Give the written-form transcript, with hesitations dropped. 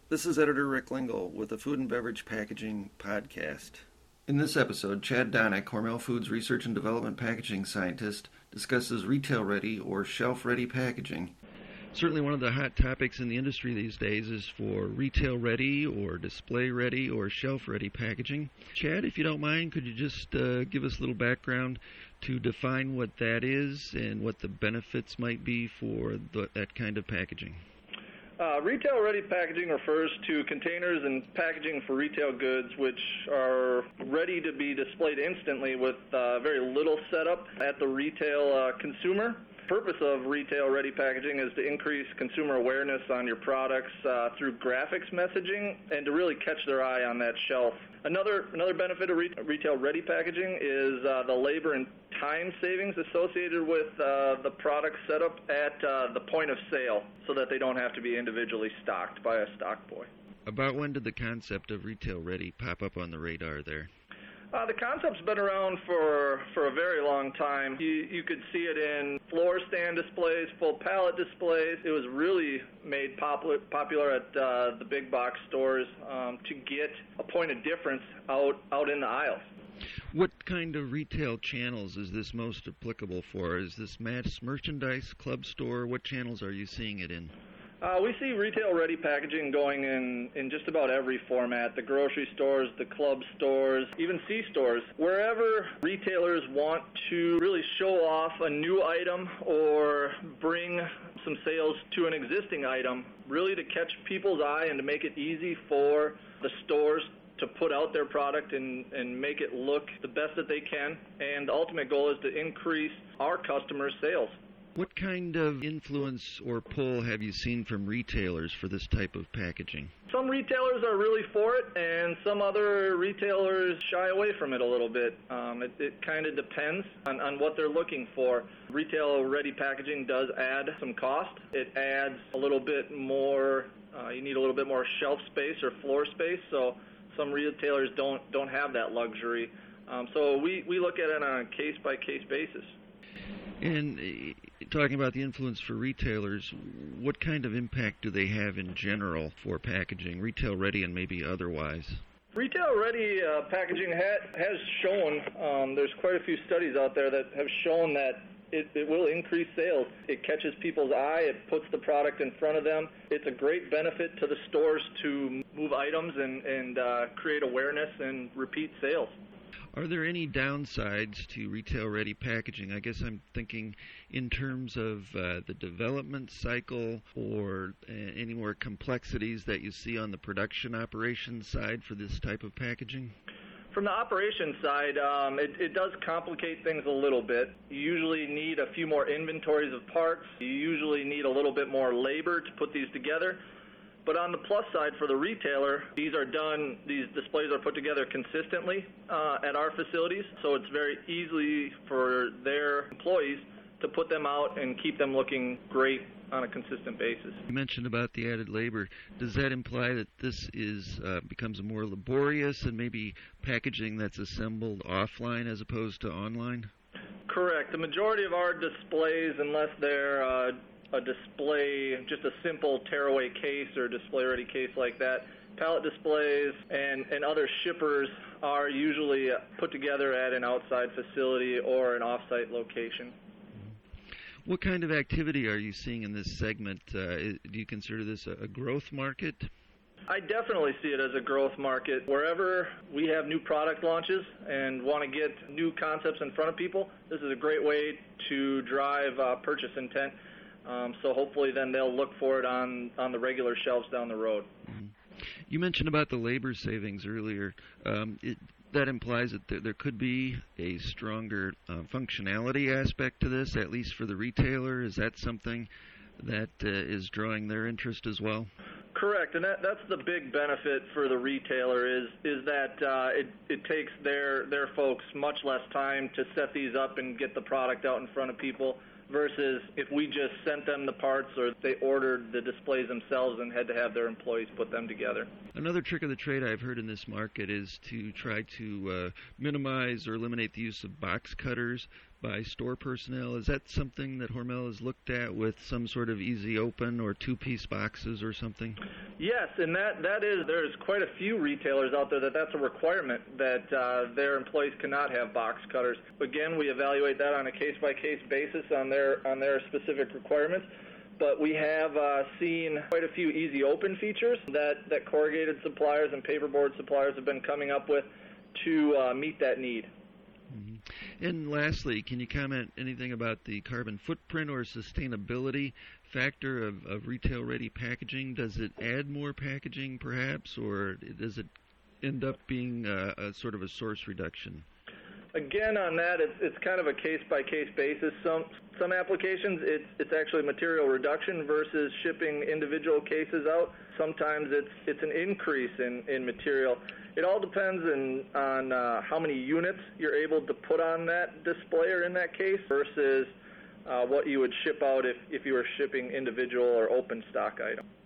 This is editor Rick Lingle with the Food and Beverage Packaging Podcast. In this episode, Chad Donick, Hormel Foods Research and Development Packaging Scientist, discusses retail-ready or shelf-ready packaging. Certainly one of the hot topics in the industry these days is for retail-ready or display-ready or shelf-ready packaging. Chad, if you don't mind, could you just give us a little background to define what that is and what the benefits might be for that kind of packaging? Retail-ready packaging refers to containers and packaging for retail goods which are ready to be displayed instantly with very little setup at the retail consumer. The purpose of retail-ready packaging is to increase consumer awareness on your products through graphics messaging and to really catch their eye on that shelf. Another benefit of retail-ready packaging is the labor and time savings associated with the product setup at the point of sale so that they don't have to be individually stocked by a stock boy. About when did the concept of retail-ready pop up on the radar there? The concept's been around for a very long time. You could see it in floor stand displays, full pallet displays. It was really made popular at the big box stores to get a point of difference out in the aisles. What kind of retail channels is this most applicable for? Is this mass merchandise, club store? What channels are you seeing it in? We see retail-ready packaging going in just about every format, the grocery stores, the club stores, even C-stores. Wherever retailers want to really show off a new item or bring some sales to an existing item, really to catch people's eye and to make it easy for the stores to put out their product and make it look the best that they can. And the ultimate goal is to increase our customers' sales. What kind of influence or pull have you seen from retailers for this type of packaging? Some retailers are really for it, and some other retailers shy away from it a little bit. It kind of depends on what they're looking for. Retail-ready packaging does add some cost. It adds a little bit more, you need a little bit more shelf space or floor space, so some retailers don't have that luxury. So we look at it on a case-by-case basis. And talking about the influence for retailers, what kind of impact do they have in general for packaging, retail-ready and maybe otherwise? Retail-ready packaging has shown, there's quite a few studies out there that have shown that it will increase sales. It catches people's eye. It puts the product in front of them. It's a great benefit to the stores to move items and create awareness and repeat sales. Are there any downsides to retail-ready packaging? I guess I'm thinking in terms of the development cycle or any more complexities that you see on the production operations side for this type of packaging? From the operations side, it does complicate things a little bit. You usually need a few more inventories of parts. You usually need a little bit more labor to put these together. But on the plus side for the retailer, these displays are put together consistently at our facilities, so it's very easy for their employees to put them out and keep them looking great on a consistent basis. You mentioned about the added labor. Does that imply that this becomes more laborious and maybe packaging that's assembled offline as opposed to online? Correct. The majority of our displays, unless they're a display, just a simple tearaway case or display-ready case like that, pallet displays and other shippers are usually put together at an outside facility or an off-site location. What kind of activity are you seeing in this segment? Do you consider this a growth market? I definitely see it as a growth market. Wherever we have new product launches and want to get new concepts in front of people, this is a great way to drive purchase intent. So hopefully then they'll look for it on the regular shelves down the road. Mm-hmm. You mentioned about the labor savings earlier. That implies that there could be a stronger functionality aspect to this, at least for the retailer. Is that something that is drawing their interest as well? Correct, and that's the big benefit for the retailer is that it takes their folks much less time to set these up and get the product out in front of people versus if we just sent them the parts or they ordered the displays themselves and had to have their employees put them together. Another trick of the trade I've heard in this market is to try to minimize or eliminate the use of box cutters by store personnel. Is that something that Hormel has looked at with some sort of easy open or two-piece boxes or something? Yes, and there's quite a few retailers out there that's a requirement that their employees cannot have box cutters. Again, we evaluate that on a case-by-case basis on their specific requirements. But we have seen quite a few easy open features that corrugated suppliers and paperboard suppliers have been coming up with to meet that need. Mm-hmm. And lastly, can you comment anything about the carbon footprint or sustainability factor of retail-ready packaging? Does it add more packaging, perhaps, or does it end up being a sort of a source reduction? Again, on that, it's kind of a case-by-case basis. Some applications, it's actually material reduction versus shipping individual cases out. Sometimes it's an increase in material. It all depends on how many units you're able to put on that display or in that case versus what you would ship out if you were shipping individual or open stock items.